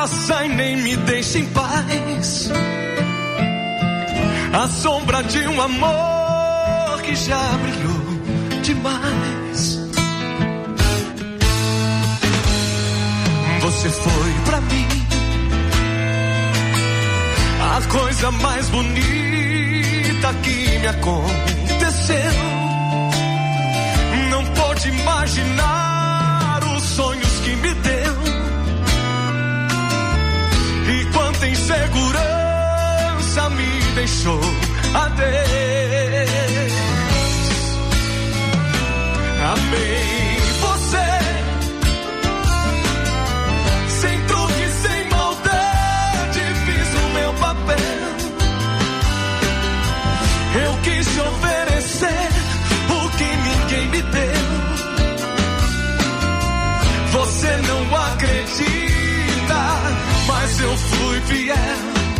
graça e nem me deixa em paz. A sombra de um amor que já brilhou demais. Você foi pra mim a coisa mais bonita que me aconteceu. Não pode imaginar os sonhos que me deu. E quanta insegurança me deixou. Adeus. Amei você, sem truque, sem maldade, fiz o meu papel. Eu quis te oferecer o que ninguém me deu. Você não acredita, mas eu fui fiel,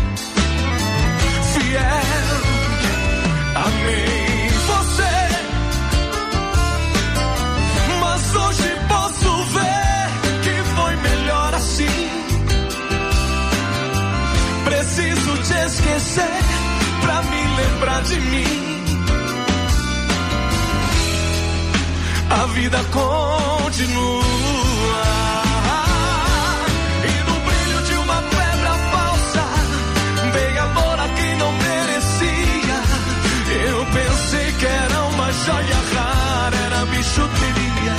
fiel. Amei você, mas hoje posso ver que foi melhor assim. Preciso te esquecer pra me lembrar de mim. A vida continua. E no brilho de uma pedra falsa, dei amor a quem não merecia. Eu pensei que era uma joia rara, era bijuteria.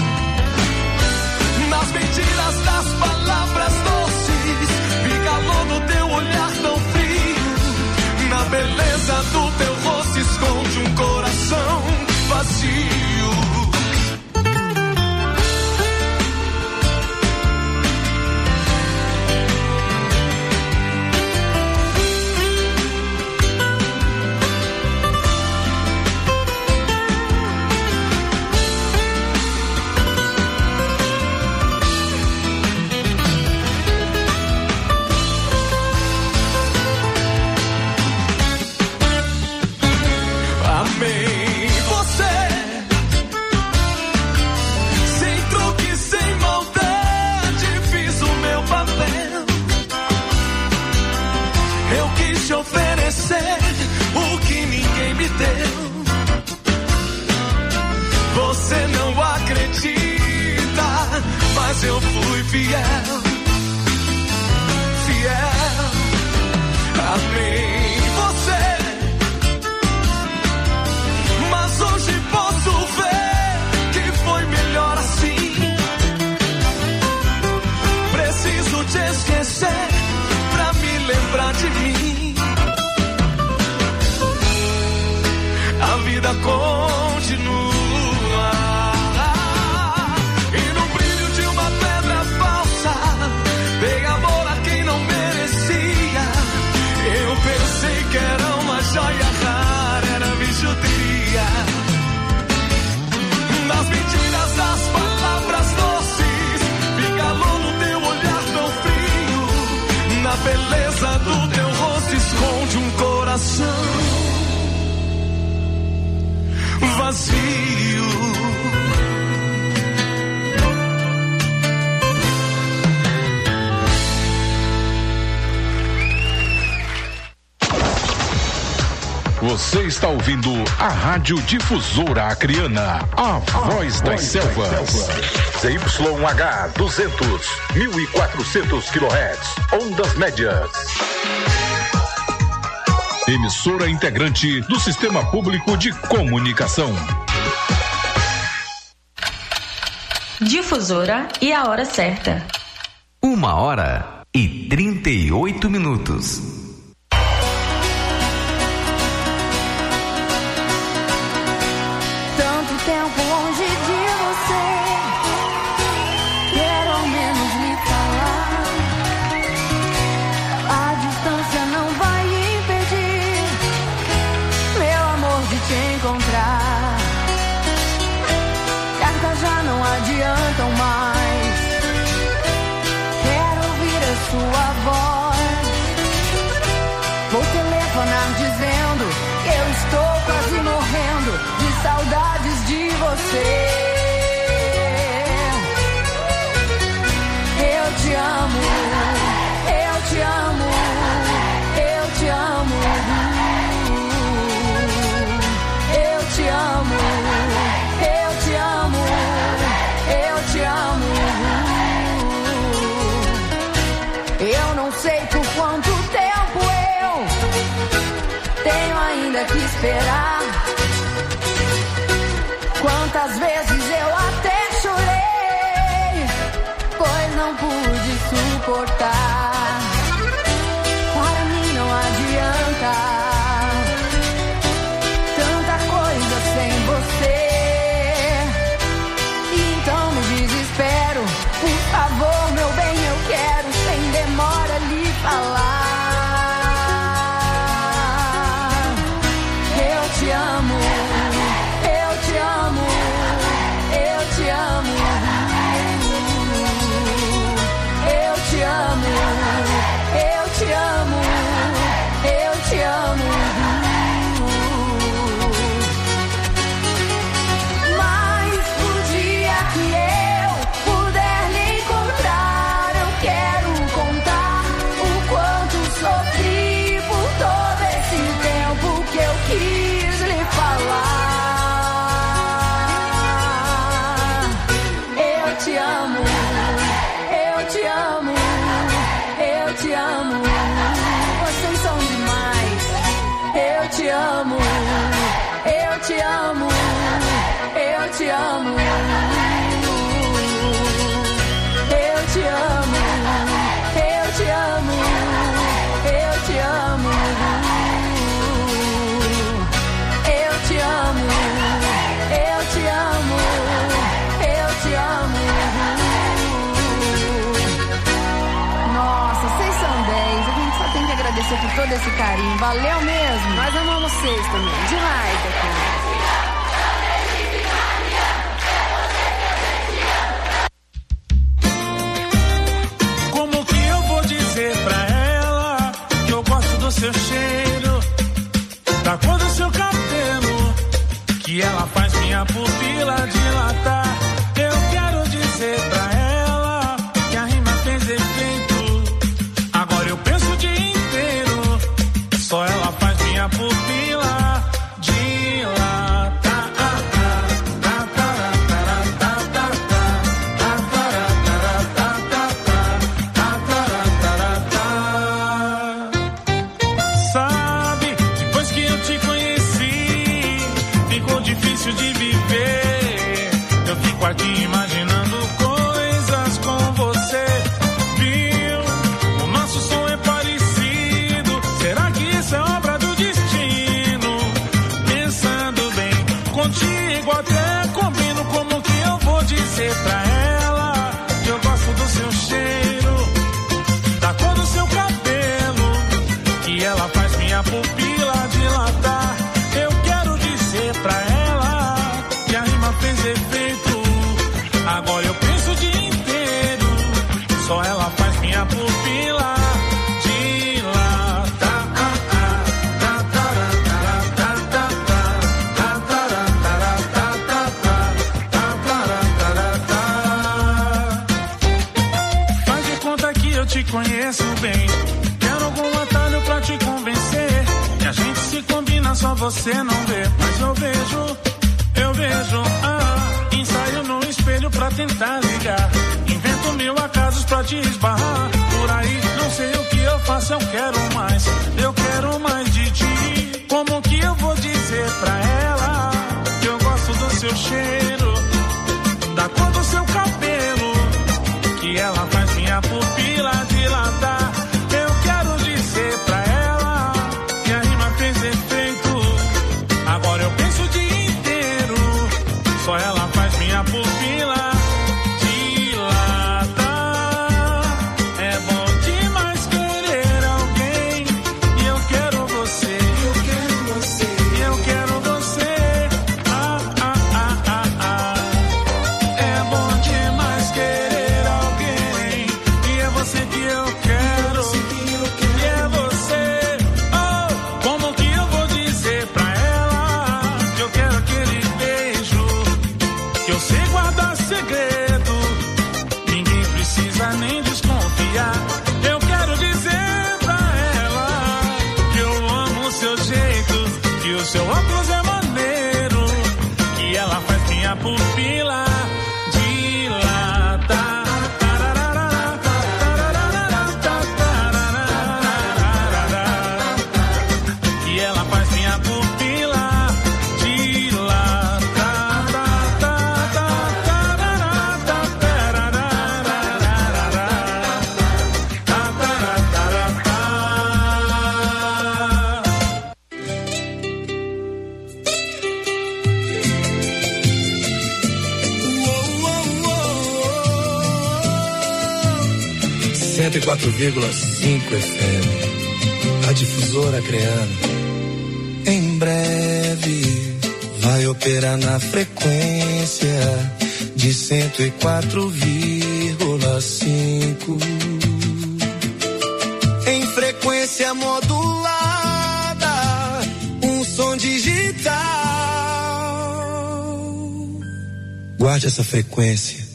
Nas mentiras das palavras doces, vi calor no teu olhar tão frio. Na beleza do teu rosto esconde um coração vazio. O que ninguém me deu. Você não acredita, mas eu fui fiel, fiel. Amei você, mas hoje posso ver que foi melhor assim. Preciso te esquecer pra me lembrar de mim. A vida continua. E no brilho de uma pedra falsa, dei amor a quem não merecia. Eu pensei que era uma joia rara, era bijuteria. Nas mentiras das palavras doces, vi calor no teu olhar tão frio. Na beleza do teu rosto esconde um coração vazio. Você está ouvindo a Rádio Difusora Acreana, a voz das selvas. ZYH 200, 1400 kHz, ondas médias. Emissora integrante do Sistema Público de Comunicação. Difusora e a hora certa. 1h38. Tanto tempo longe de você, quero ao menos me falar. A distância não vai impedir, meu amor, de te encontrar. Cartas já não adiantam mais, quero ouvir a sua voz. Vou telefonar dizendo que eu estou quase morrendo de saudades de você. Eu te amo. Quantas vezes eu até chorei, pois não pude suportar. Para mim não adianta, tanta coisa sem você. Então me desespero, por favor, meu bem, eu quero sem demora lhe falar. Eu te amo, eu te amo, eu te amo. Eu te amo, eu te amo, eu te amo. Mas o dia que eu puder lhe encontrar, eu quero contar o quanto sofri por todo esse tempo que eu quis lhe falar. Eu te amo, eu te amo, eu te amo. Vocês são demais. Eu te amo, eu te amo, eu te amo. Eu te amo, eu te amo, eu te amo. Eu te amo, eu te amo, eu te amo. Nossa, vocês são 10. A gente só tem que agradecer por todo esse carinho. Valeu mesmo. Nós amamos vocês também. Demais, aqui. Como que eu vou dizer pra ela que eu gosto do seu cheiro, da cor do seu cabelo, que ela faz minha pupila dilatar? Eu quero dizer pra ela que a rima fez efeito. Agora eu penso o dia inteiro, só ela faz minha pupila dilatar. Sabe, depois que eu te conheci, ficou difícil de viver. Eu fico aqui imaginando coisas com você. Viu? O nosso som é parecido. Será que isso é obra do destino? Pensando bem, contigo até combino. Como que eu vou dizer pra ela que eu gosto do seu cheiro, da cor do seu cabelo, que ela faz minha pupila dilatar? Eu quero dizer pra ela que a rima fez efeito. Agora eu penso o dia inteiro, só ela faz minha pupila dilatar. Faz de conta que eu te conheço bem. Quero algum atalho pra te convencer. E a gente se combina, só você não vê. Mas eu vejo, ensaio no espelho pra tentar ligar. Invento mil acasos pra te esbarrar. Por aí, não sei o que eu faço, eu quero mais de ti. Como que eu vou dizer pra ela que eu gosto do seu cheiro, da cor do seu cabelo, que ela faz minha pupila dilatar? Eu quero dizer pra ela que a rima fez efeito. Agora eu penso o dia inteiro, só ela faz minha pupila dilatar. É bom demais querer alguém 104,5 FM, a difusora Acreana. Em breve vai operar na frequência de 104,5. Em frequência modulada, um som digital. Guarde essa frequência,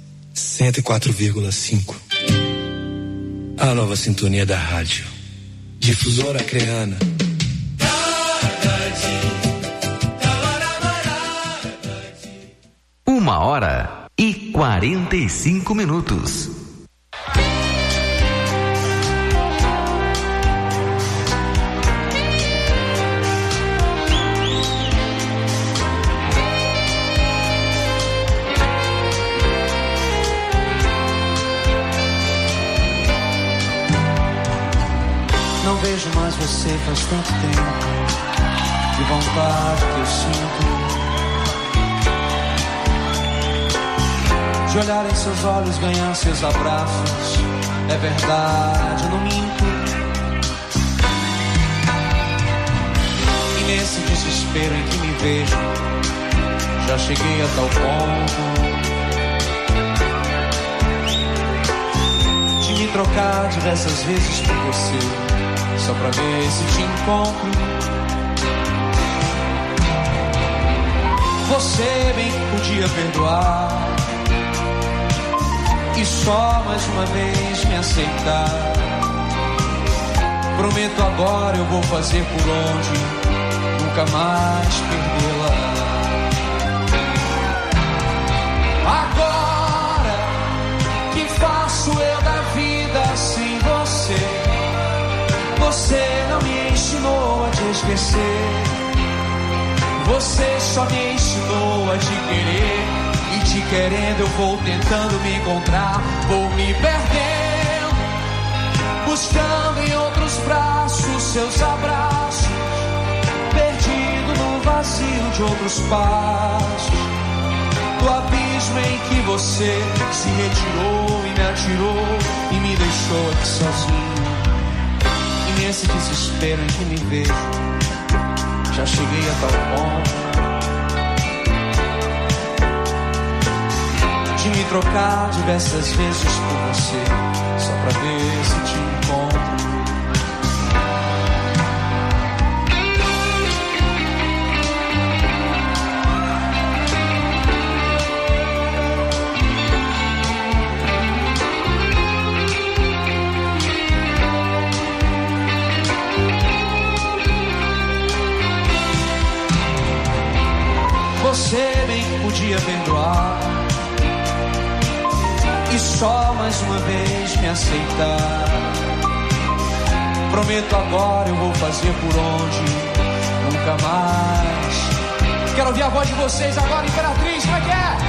104,5. A nova sintonia da rádio. Difusora Acreana. 1h45. Não vejo mais você faz tanto tempo. Que vontade que eu sinto de olhar em seus olhos, ganhar seus abraços. É verdade, eu não minto. E nesse desespero em que me vejo, já cheguei a tal ponto de me trocar diversas vezes por você, só pra ver se te encontro. Você bem que podia perdoar e só mais uma vez me aceitar. Prometo agora eu vou fazer por onde nunca mais perdê-la. Agora que faço eu da vida sem você? Você não me ensinou a te esquecer. Você só me ensinou a te querer. E te querendo eu vou tentando me encontrar. Vou me perdendo, buscando em outros braços seus abraços, perdido no vazio de outros passos, do abismo em que você se retirou e me atirou e me deixou aqui sozinho. E nesse desespero em que me vejo, já cheguei a tal ponto de me trocar diversas vezes por você, só pra ver se te encontro. Você bem que podia perdoar e só mais uma vez me aceitar. Prometo agora eu vou fazer por onde nunca mais. Quero ouvir a voz de vocês agora, Imperatriz, como é que é?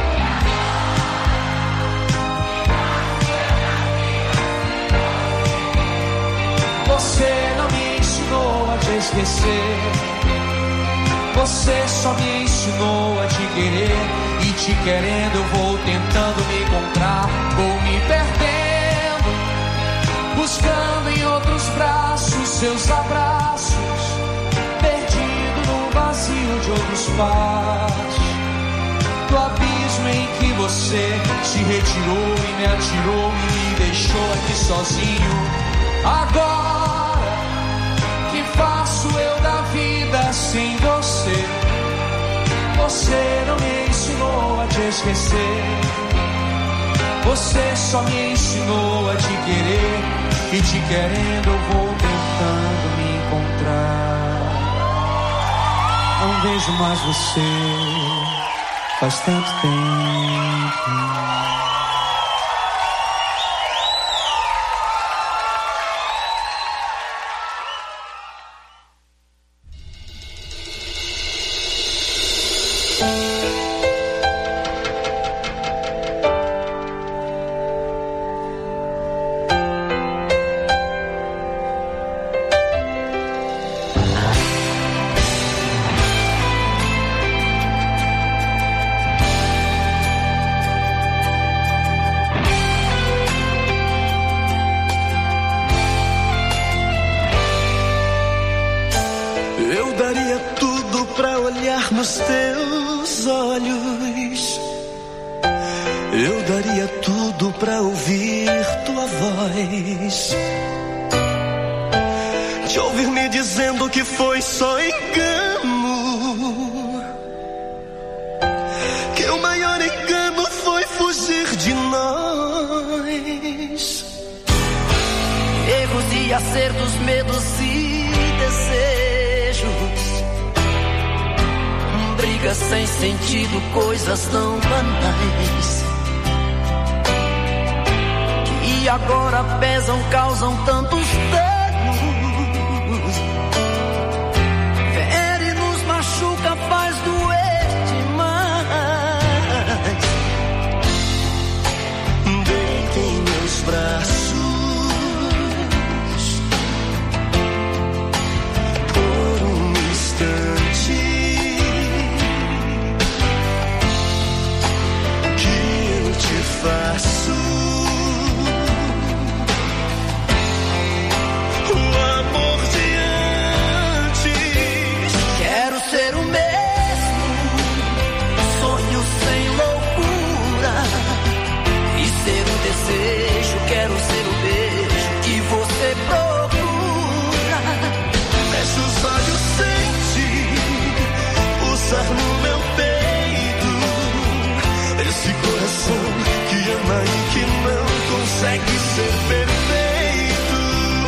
Você não me ensinou a te esquecer. Você só me ensinou a te querer. E te querendo eu vou tentando me encontrar. Vou me perdendo, buscando em outros braços seus abraços, perdido no vazio de outros passos, do abismo em que você se retirou e me atirou e me deixou aqui sozinho. Agora que faço eu da vida sem você? Você não me ensinou a te esquecer. Você só me ensinou a te querer. E te querendo eu vou tentando me encontrar. Não vejo mais você faz tanto tempo. nos teus olhos. Eu daria tudo pra ouvir tua voz, te ouvir me dizendo que foi só engano, que o maior engano foi fugir de nós. Erros e acertos, medos e desejos, brigas sem sentido, coisas tão banais, que agora pesam, causam tantos danos. Fere, nos machuca, faz doer demais. Deita em meus braços por um instante, que eu te faço o amor de antes. Quero ser o mesmo, sonho sem loucura, e ser o desejo. Quero ser o beijo que você procura. Fecha os olhos, sente pulsar no meu peito esse coração que ama e que não consegue ser perfeito.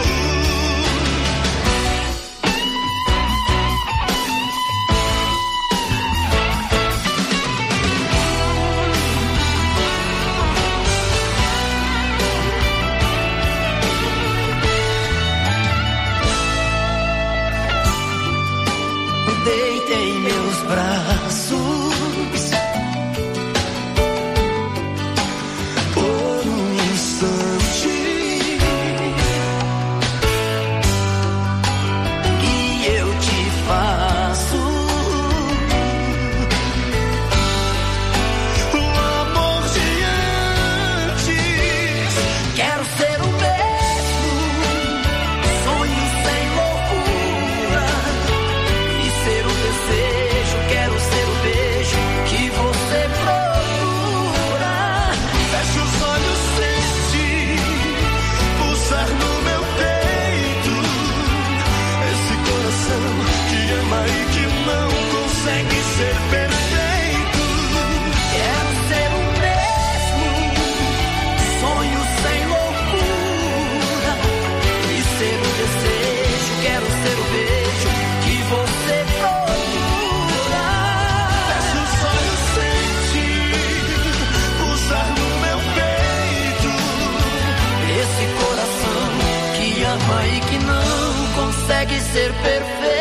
Deita em meus braços Por um instante, e eu te faço o amor de antes. Quero ser o mesmo, sonho sem loucura, e ser o desejo. Quero ser o beijo que você procura. Fecha os olhos, sente pulsar no meu peito esse coração que ama e que não consegue ser perfeito. Quero ser o mesmo, sonho sem loucura, e ser o desejo. Quero ser o beijo que você procura. Fecha os olhos, sente pulsar no meu peito Esse coração que ama e que não consegue ser perfeito.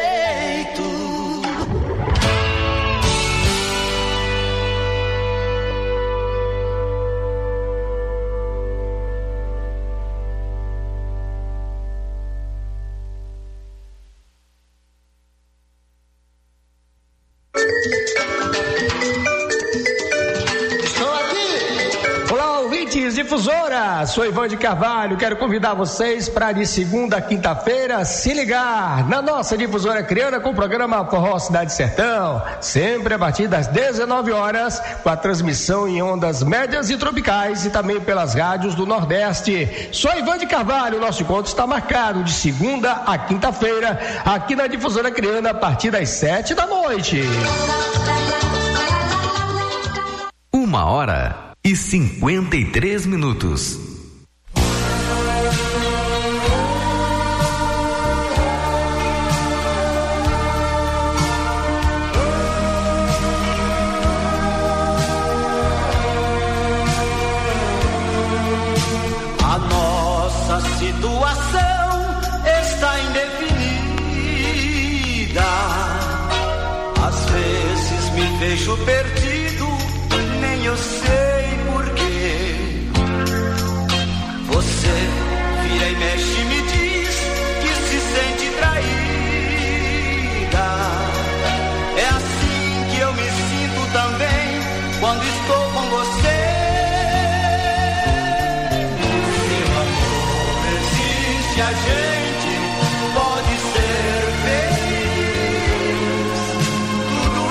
Olá, ouvintes Difusora, sou Ivan de Carvalho, quero convidar vocês para de segunda a quinta-feira se ligar na nossa Difusora Acreana com o programa Forró Cidade Sertão, sempre a partir das 19 horas, com a transmissão em ondas médias e tropicais e também pelas rádios do Nordeste. Sou Ivan de Carvalho, nosso encontro está marcado de segunda a quinta-feira aqui na Difusora Acreana a partir das 7 da noite. 1h53. A nossa situação está indefinida. Às vezes me vejo perdido, nem eu sei porquê. Você vira e mexe e me diz que se sente traída. É assim que eu me sinto também quando estou com você. Se a gente pode ser feliz, tudo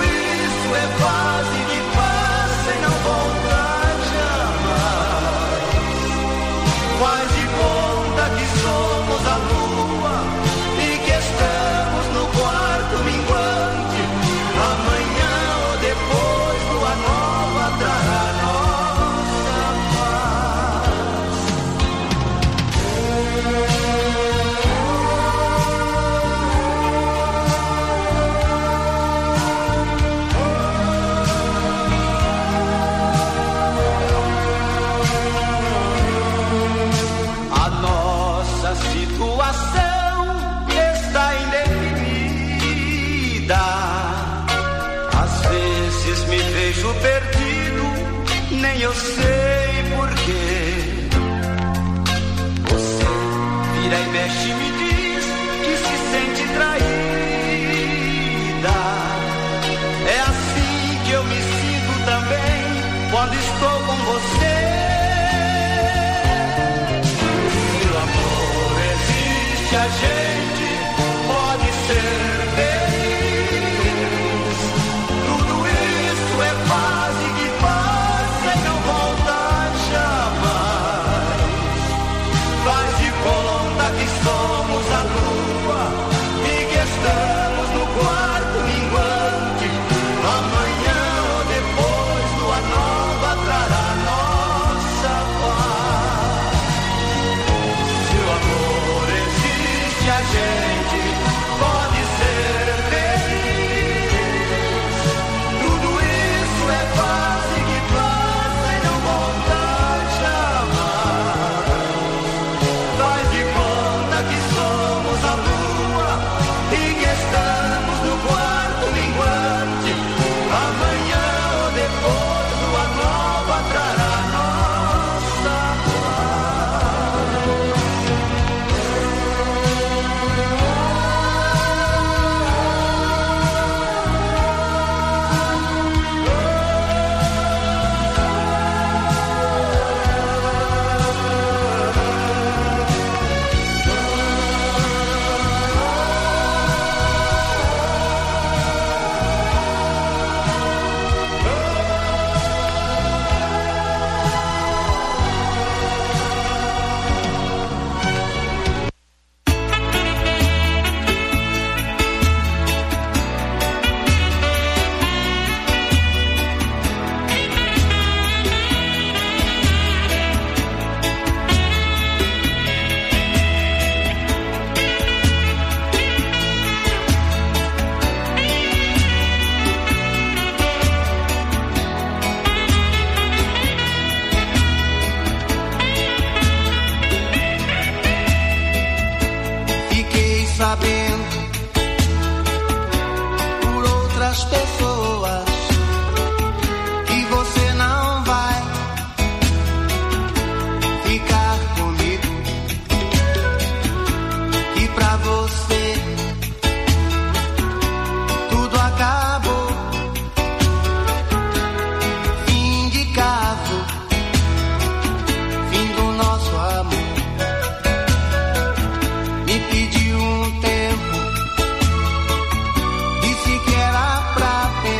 vira e mexe e me diz que se sente traída. É assim que eu me sinto também quando estou com você. Se o amor existe, a gente pode ser feliz. Tudo isso é fase que passa e não volta jamais. Faz de conta que somos a lua e que estamos no quarto minguante. Amanhã ou depois lua nova trará nossa paz. Se o amor existe, a gente pode ser feliz. Tudo isso é fase que passa e não volta jamais. Faz de conta que somos a lua e que estamos no quarto minguante. Amanhã ou depois lua nova trará nossa fiquei sabendo por outras pessoas que você não vai ficar comigo, e pra você tudo acabou. Fim de caso, fim do nosso amor. Me pediu um tempo, disse que era pra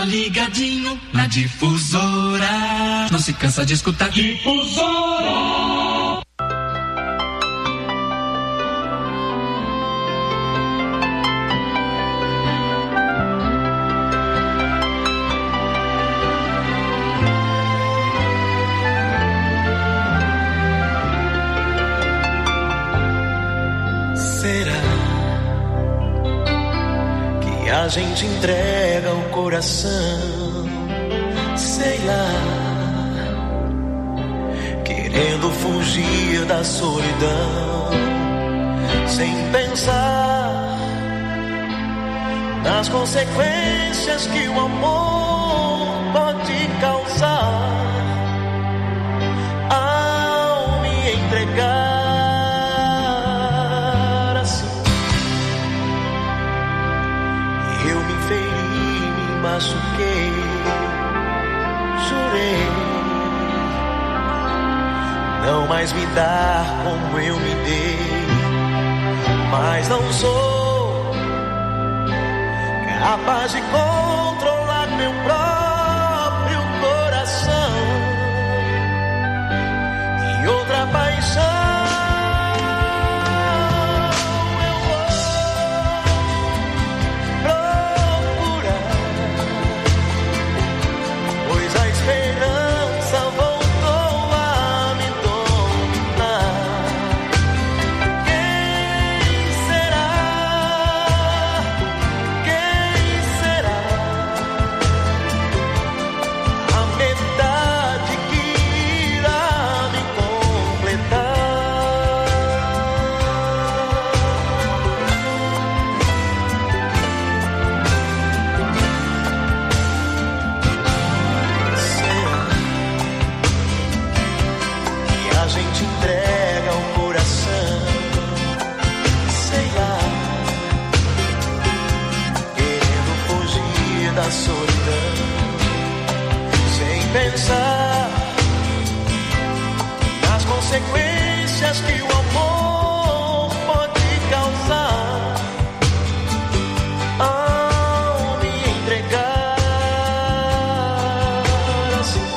Tá ligadinho na Difusora. Não se cansa de escutar Difusora. A gente entrega o coração, sei lá, querendo fugir da solidão, sem pensar nas consequências que o amor pode causar ao me entregar. Machuquei, chorei, não mais me dar como eu me dei, mas não sou capaz de controlar meu próprio coração e outra paixão. Pensar nas consequências que o amor pode causar ao me entregar assim.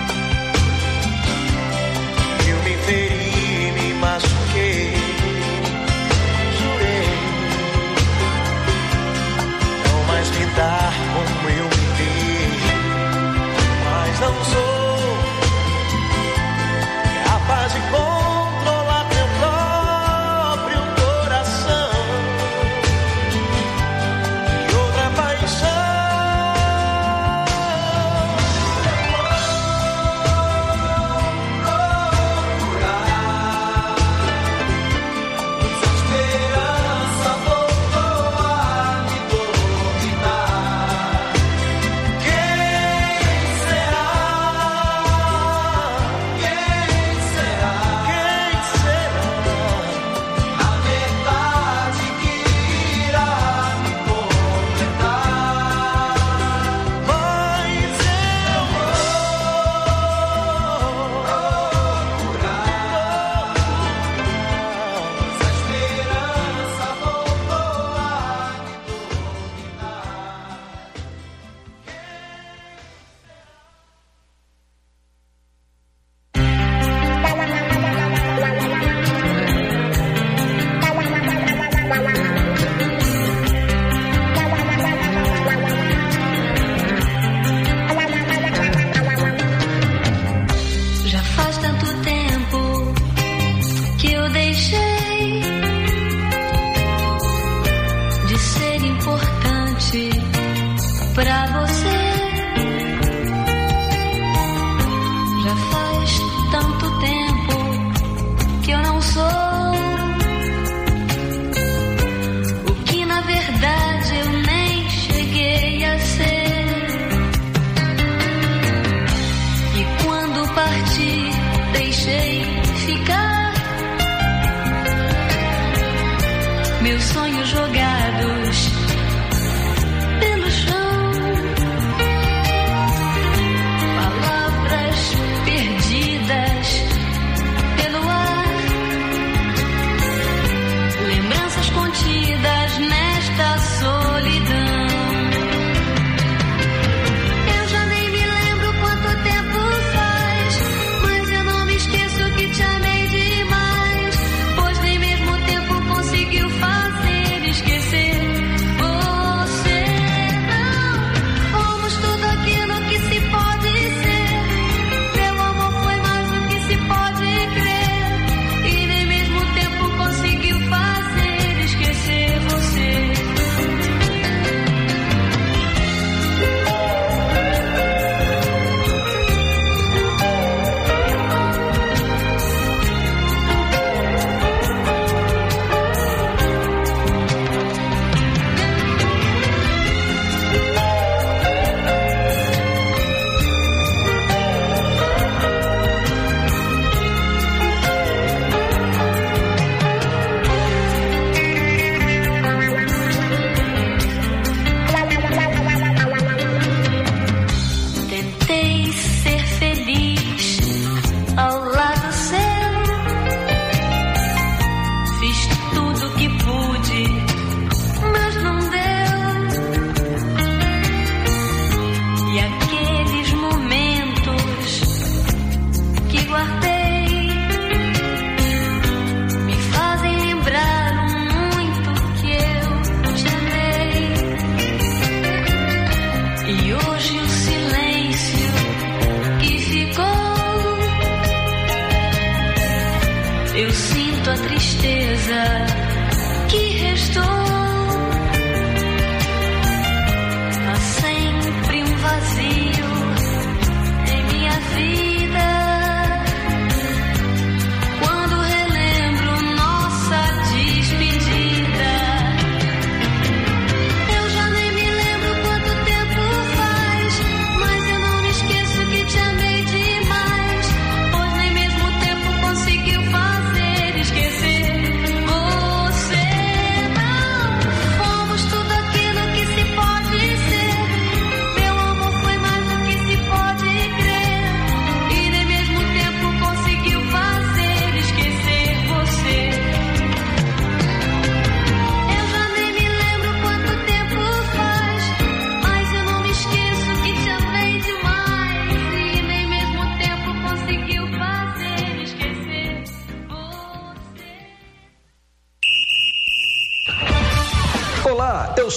Eu me feri, me machuquei, jurei não mais me dar como eu me dei, mas não sou capaz de controlar meu próprio coração e outra paixão. Essa esperança voltou a me dominar. Quem será? A verdade que irá me completar. Mas eu vou procurar. Essa esperança voltou a me dominar. Já faz tanto tempo que eu deixei de ser importante pra você. Já faz tanto tempo que eu não sou o que na verdade eu nem cheguei a ser. E quando parti, deixei ficar meus sonhos jogados pelo chão.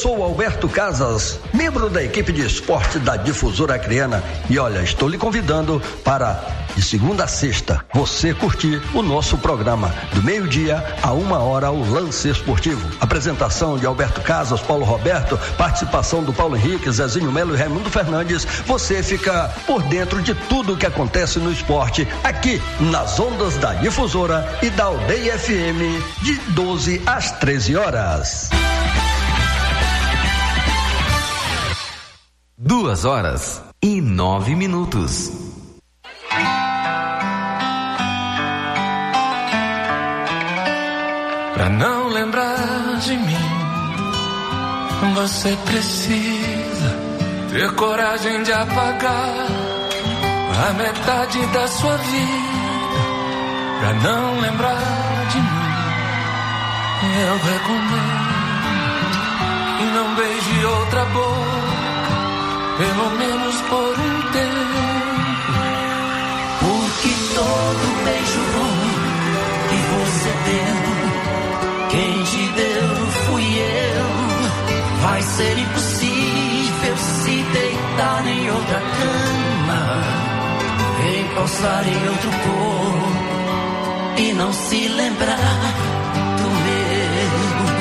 sou Alberto Casas, membro da equipe de esporte da Difusora Acreana, e olha, estou lhe convidando para, de segunda a sexta, você curtir o nosso programa, do meio-dia a 1h, o Lance Esportivo. Apresentação de Alberto Casas, Paulo Roberto, participação do Paulo Henrique, Zezinho Melo e Raimundo Fernandes. Você fica por dentro de tudo o que acontece no esporte, aqui nas ondas da Difusora e da Aldeia FM, de 12 às 13 horas. 2h09. Pra não lembrar de mim, você precisa ter coragem de apagar a metade da sua vida. Pra não lembrar de mim, eu recomendo e não beije outra boca, pelo menos por um tempo. Porque todo beijo bom que você deu, quem te deu fui eu. Vai ser impossível se deitar em outra cama, encostar em outro corpo e não se lembrar do meu.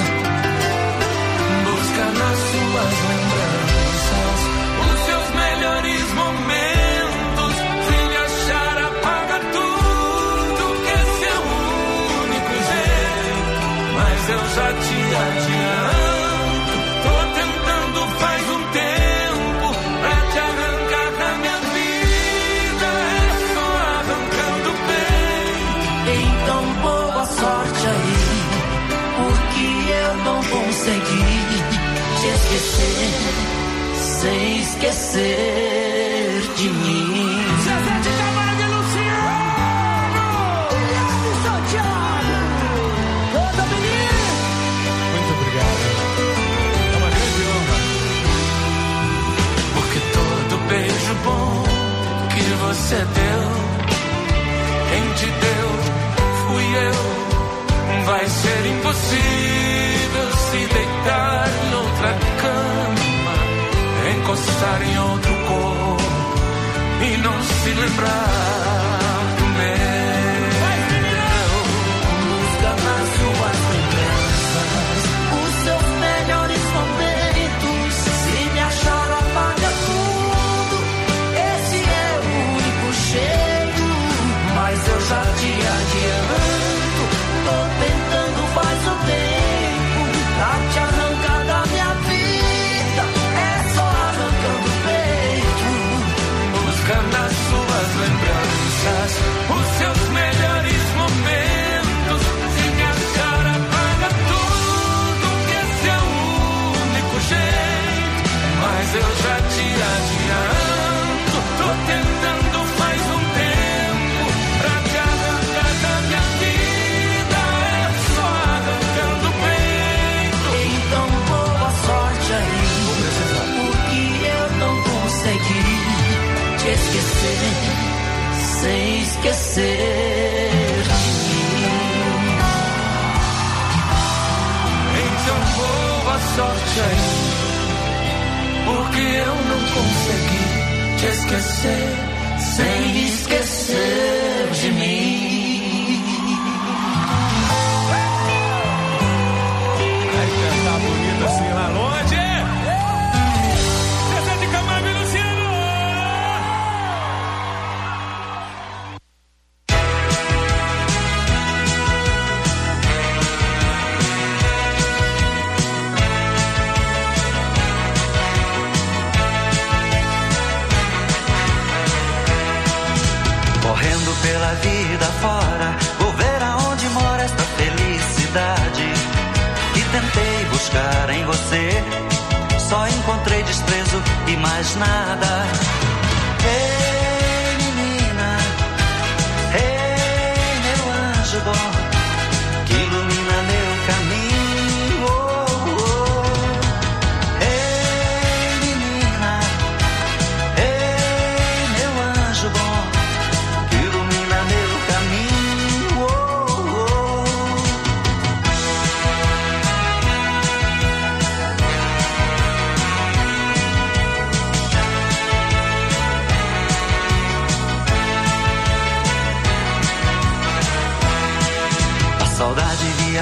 Busca nas suas lembranças os seus melhores momentos. Se me achar, apaga tudo, que esse é o único jeito. Mas eu já te adianto, tô tentando faz um tempo pra te arrancar da minha vida. É só arrancando bem. Então boa sorte aí, porque eu não consegui te esquecer sem esquecer de mim. Zezé de Camargo e Luciano! Guilherme Santiago! Toda menina! Muito obrigado. É uma grande honra. Porque todo beijo bom que você deu, quem te deu fui eu. Vai ser impossível se deitar em outra cama, encostar em outro corpo e não se lembrar do meu. Busca nas suas lembranças os seus melhores momentos. Se me achar, apaga tudo, esse é o único jeito. Mas eu já te adianto, tô tentando faz um tempo pra te arrancar da minha vida. É só arrancando o peito. Busca nas suas lembranças os seus melhores momentos. Se me achar, apaga tudo, que esse é o único jeito. Mas eu já te adianto, tô tentando faz um tempo pra te arrancar da minha vida. É só arrancando peito. Então boa sorte aí, porque eu não consegui te esquecer sem esquecer de mim. Então boa sorte aí, porque eu não consegui te esquecer sem esquecer de mim. Vai cantar bonito assim lá longe. Zezé de Camargo e Luciano. Correndo pela vida fora, vou ver aonde mora esta felicidade que tentei buscar em você. Só encontrei desprezo e mais nada. Ei, menina, ei, meu anjo bom, que ilumina meu caminho. Oh, oh. Ei, menina, ei, meu anjo bom, que ilumina meu caminho. Oh, oh.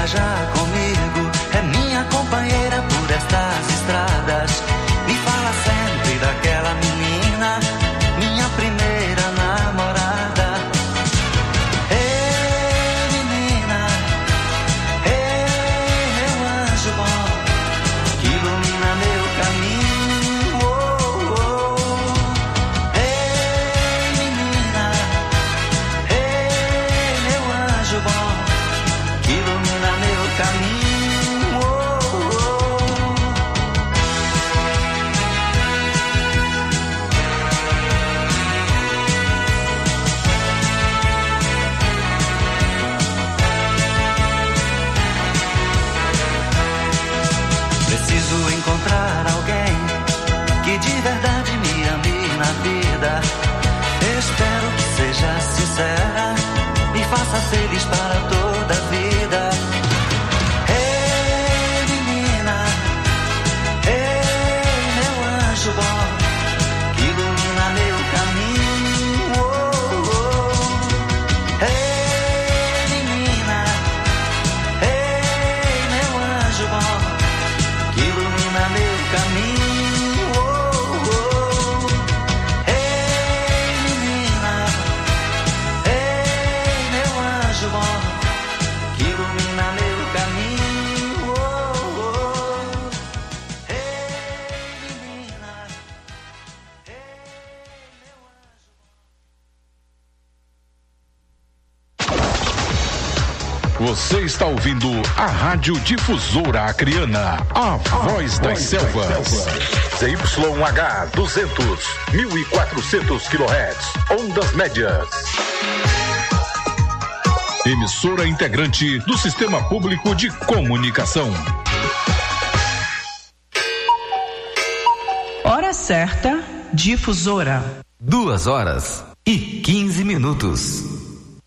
viajar comigo, é minha companheira por estas estradas. Me fala sempre daquela menina, minha primeira namorada. Ei, menina, ei, meu anjo bom, que ilumina meu caminho. Oh, oh. Ei, menina, ei, meu anjo bom, que ilumina meu caminho. Preciso encontrar alguém que de verdade me ame na vida. Espero que seja sincera, me faça feliz para toda a vida. Ei, menina, ei, meu anjo bom, que ilumina meu caminho. Oh, oh. Ei, menina, ei, meu anjo bom, que ilumina meu caminho. Oh, oh. Ei, menina, ei, meu anjo bom, que ilumina meu caminho. Oh, oh. Ei, menina, Você está ouvindo a Rádio Difusora Acreana, a voz das selvas. ZYH 200, 1400 kHz, ondas médias. Emissora integrante do Sistema Público de Comunicação. Hora certa, Difusora. 2h15.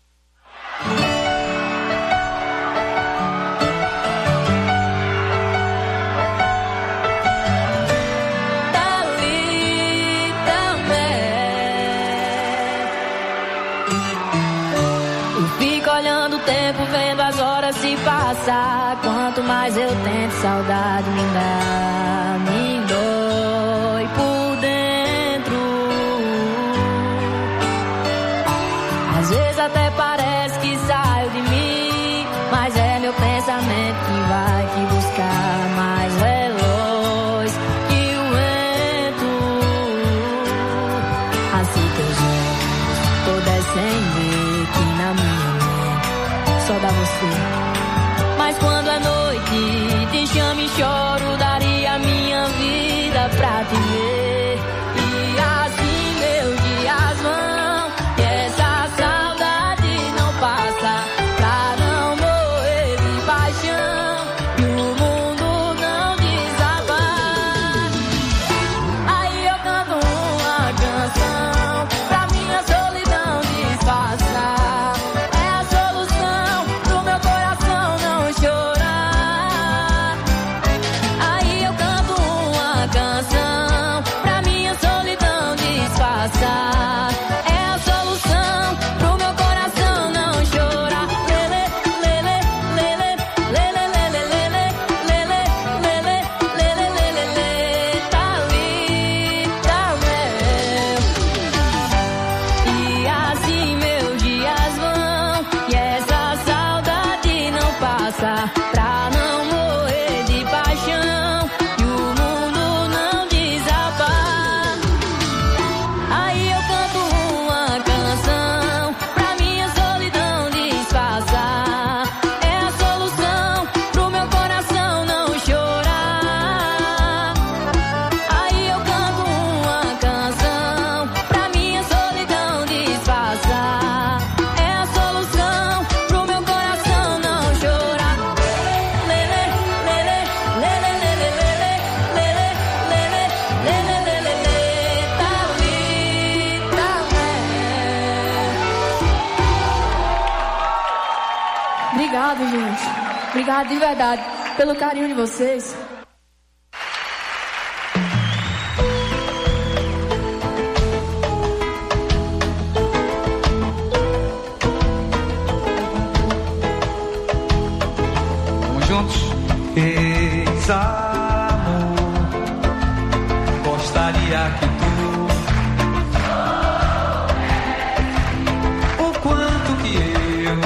Vendo as horas se passar, quanto mais eu tento, saudade me dói por dentro. Às vezes até parece que saio de mim, mas é meu pensamento que vai te buscar mais veloz que o vento. Assim teus olhos pudessem ver que na minha só dá você. Mas quando é noite, te chamo e choro, daria minha vida pra te ver. E assim meus dias vão, e essa saudade não passa, pra não morrer de paixão, e o mundo não desabar. Aí eu canto uma canção, pra minha solidão disfarçar. É a solução pro meu coração não chorar. Lele, lele, lele, lele, lele, lele, lele, lele, lele, lele, lele, tá ali, tá meu. E assim meus dias vão, e essa saudade não passa, pra não morrer de paixão, e o mundo não desabar. Aí eu canto uma canção, pra minha solidão disfarçar. É a solução pro meu coração não chorar. Aí eu canto uma canção, pra minha solidão disfarçar. É a solução pro meu coração não chorar. Lele, lele, lele, lele, lele, lele, lele, lele, lele, lele, tá ali, tá bem. Obrigado, gente. Obrigado de verdade pelo carinho de vocês. gostaria que tu, o quanto que eu,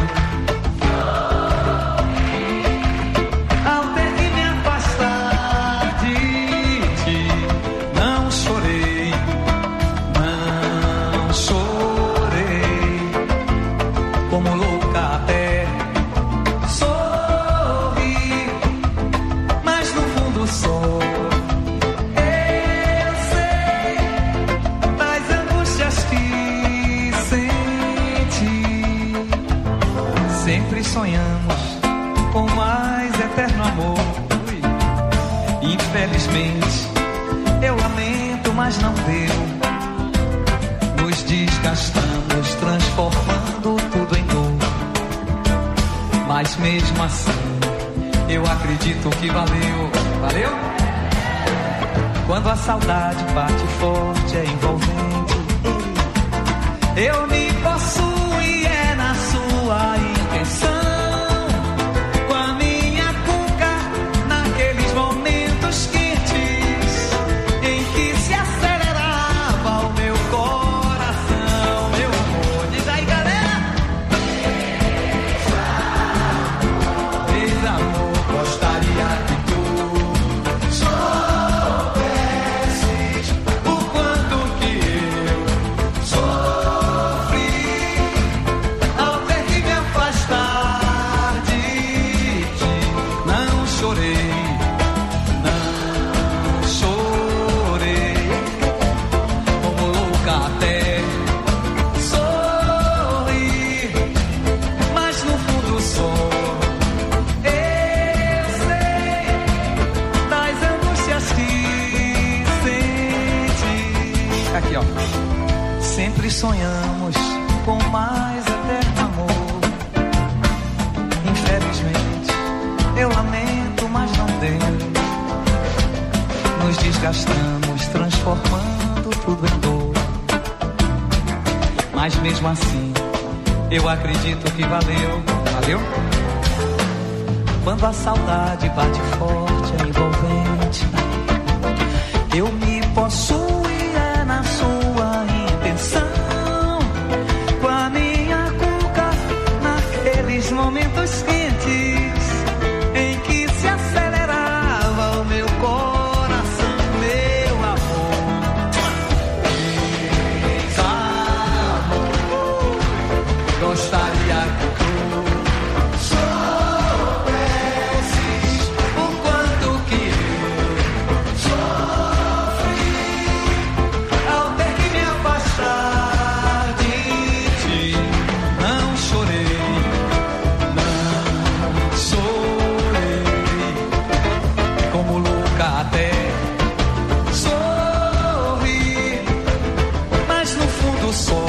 ao ter que me afastar de ti, não chorei, como louca até sorri, mas no fundo sou. Sempre sonhamos com mais eterno amor. Infelizmente, eu lamento, mas não deu. Nos desgastamos, transformando tudo em dor. Mas mesmo assim, eu acredito que valeu. Valeu? Quando a saudade bate forte, é envolvente. Eu me possuo e é na sua intenção. Com a minha cuca, naqueles momentos quentes em que se acelerava o meu coração, meu amor. Diz aí, galera. Meu amor, gostaria que tu soubesses o quanto que eu sofri ao ter que me afastar de ti. Não chorei, não chorei, como louca até sorri, mas no fundo sou. Eu sei das angústias que senti. Aqui, ó. Sempre sonhamos com mais eterno amor. Infelizmente, eu lamento, mas não deu. Nos desgastamos, transformando tudo em dor. Mas mesmo assim, eu acredito que valeu. Valeu? Quando a saudade bate forte, é envolvente. Eu me possuo e é na sua intenção. Com a minha cuca, naqueles momentos quentes em que se acelerava o meu coração, meu amor. Gostaria que tu soubesses o quanto que eu sofri ao ter que me afastar de ti. Não chorei, não chorei, como louca até sorri, mas no fundo só.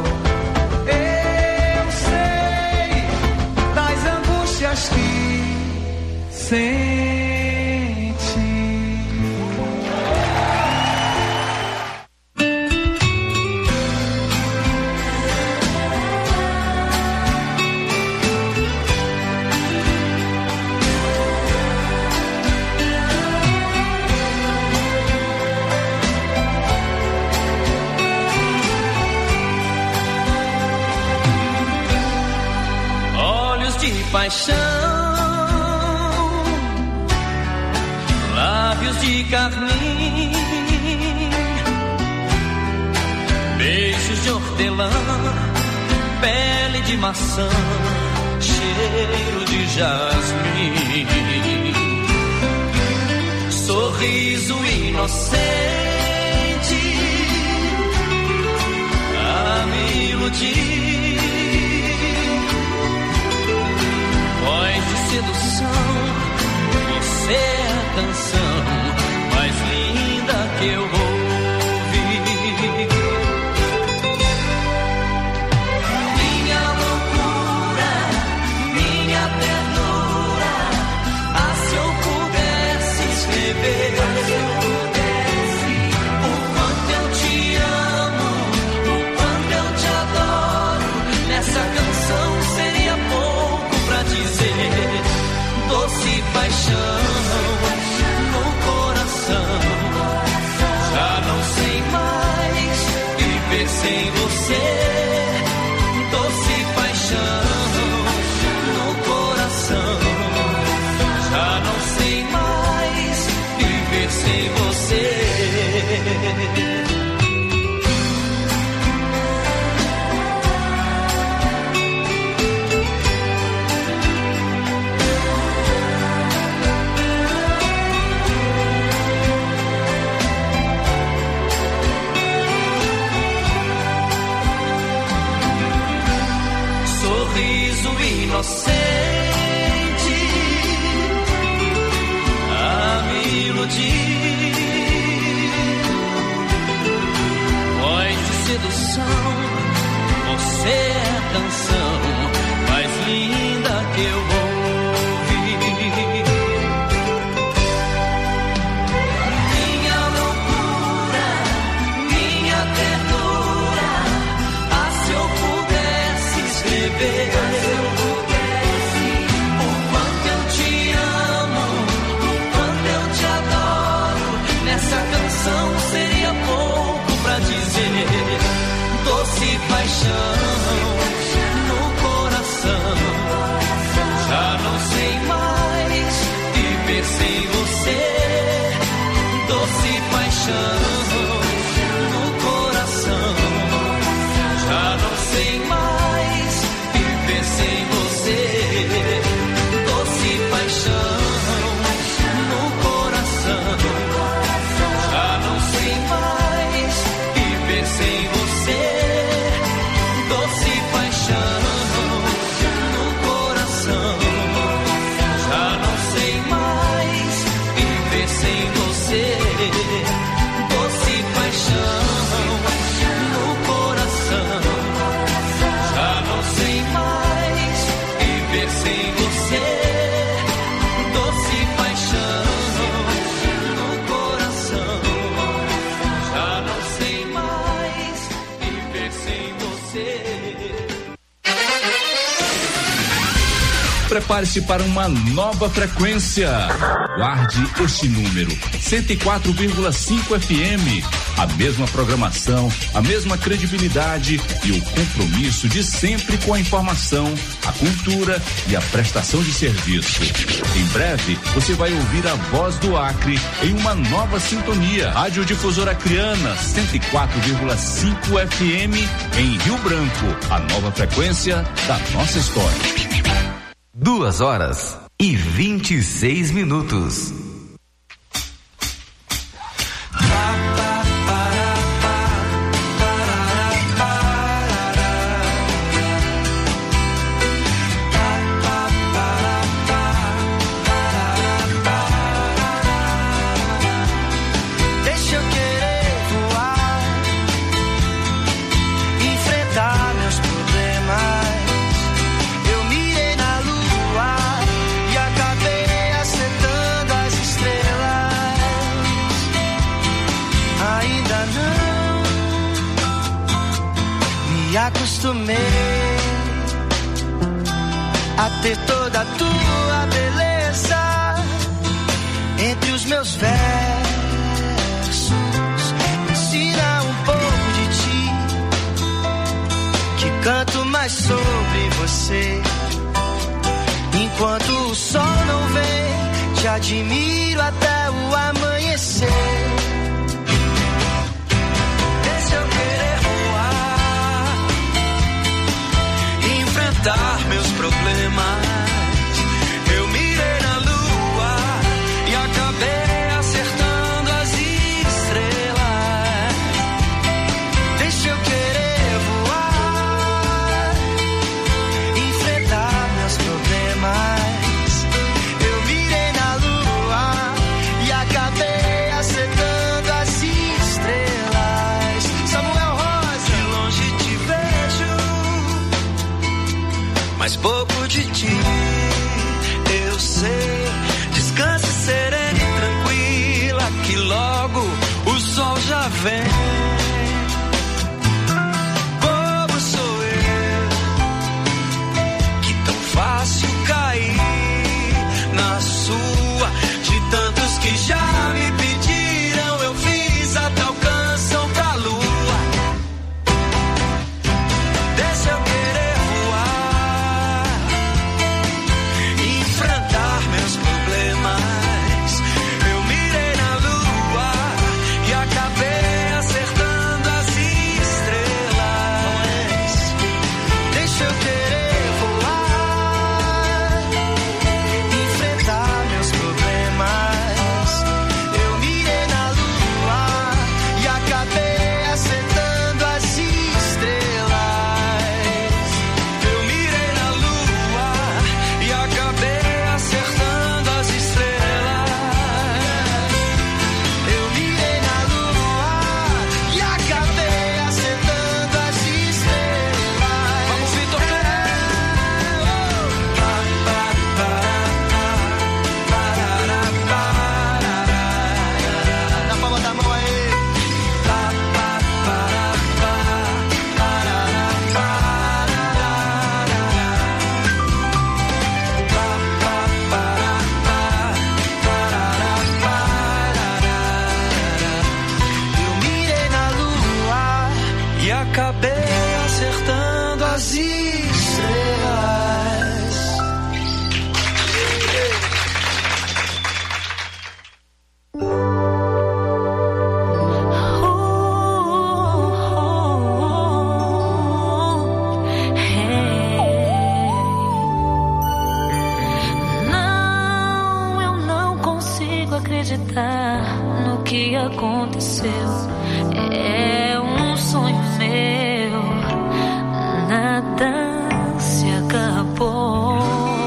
Eu sei das angústias que senti. Olhos de paixão, lábios de carmim, beijos de hortelã, pele de maçã, cheiro de jasmim, sorriso inocente a me iludir. Voz de sedução, você é a canção mais linda que eu ouvi. Minha loucura, minha ternura, ah, se eu pudesse escrever sem você. Doce paixão no coração. Já não sei mais viver sem você. Inocente a me iludir, voz de sedução, você é a canção mais linda que eu ouvi. Minha loucura, minha ternura, ah, se eu pudesse escrever seria pouco pra dizer. Doce paixão no coração. Já não sei mais viver sem você. Doce paixão no coração. Já não sei mais viver sem você. Doce paixão no coração. Já não sei mais viver sem você. Doce paixão no coração. Já não sei mais viver sem você. Doce paixão no coração. Já não sei mais viver sem você. Doce paixão no coração. Já não sei mais viver sem você. Prepare-se para uma nova frequência. Guarde este número: 104,5 FM. A mesma programação, a mesma credibilidade e o compromisso de sempre com a informação, a cultura e a prestação de serviço. Em breve, você vai ouvir a voz do Acre em uma nova sintonia. Rádio Difusora Acreana, 104,5 FM em Rio Branco. A nova frequência da nossa história. 2h26. Deixa eu querer voar, enfrentar meus problemas. Eu mirei na lua e acabei acertando as estrelas. Ainda não me acostumei a ter toda a tua beleza entre os meus versos. Ensina um pouco de ti, que canto mais sobre você. Enquanto o sol não vem, te admiro até o amanhecer. Deixa eu querer voar, enfrentar meus problemas. Eu mirei na lua e acabei acertando as estrelas. Deixa eu querer voar, enfrentar meus problemas. Eu mirei na lua e acabei acertando as estrelas. Samuel Rosa, de longe te vejo, mas pouco de ti eu sei. Descanse serena e tranquila, que logo o sol já vem. Bobo sou eu, que tão fácil cair na sua. De tantos que já me pediram, eu fiz até o canção pra lua. acabei acertando as estrelas. No que aconteceu, é um sonho meu, nada se acabou.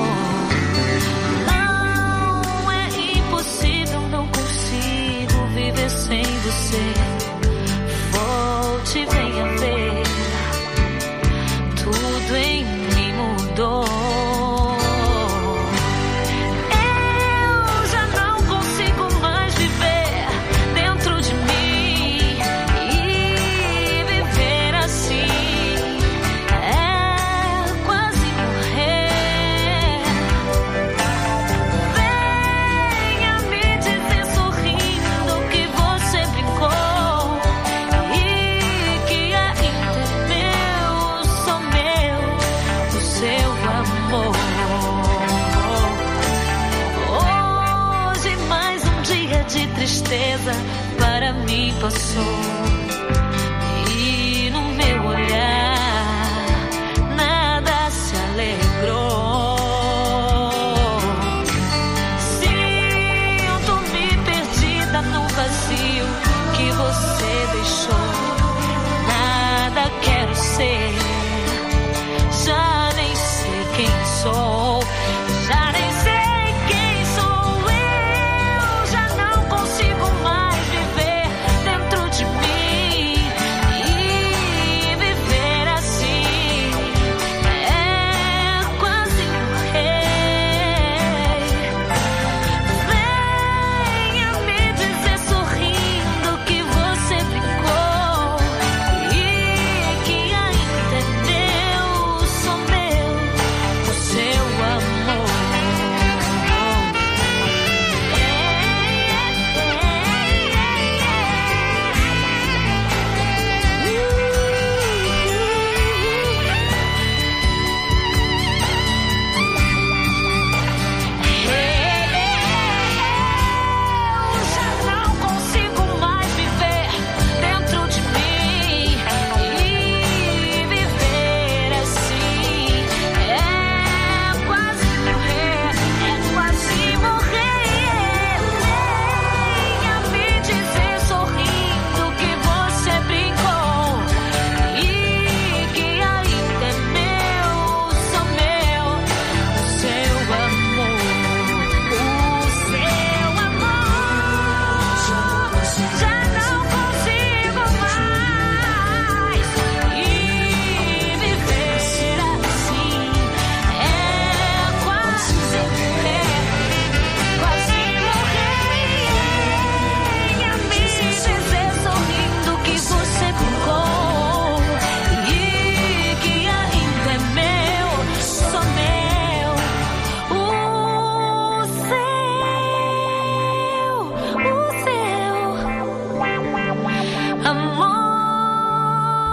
Não é impossível, não consigo viver sem você. Volte, venha